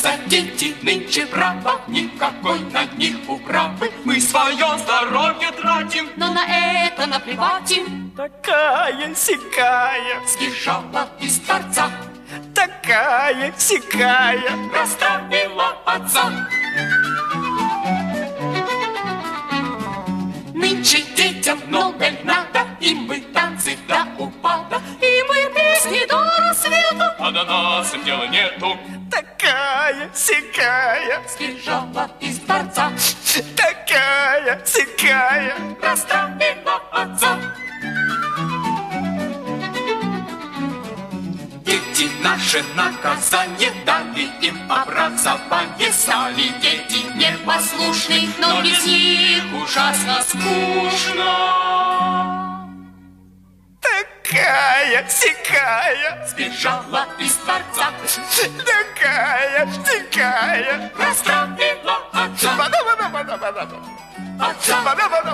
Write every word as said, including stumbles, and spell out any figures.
за дети нынче право, никакой на них управы. Мы свое здоровье тратим, но на это наплевать им. Такая-сякая сбежала из дворца, такая-сякая расстроила отца. Нынче детям много надо, и мы танцы до упада, и мы песни до рассвета, а до нас им дела нету. Такая-сякая сбежала из дворца, такая-сякая расстроила отца. Дети наши наказание дали им образование, стали дети непослушны, но без них ужасно скучно. Такая-сякая сбежала из дворца, такая-сякая расстроила отца. отца.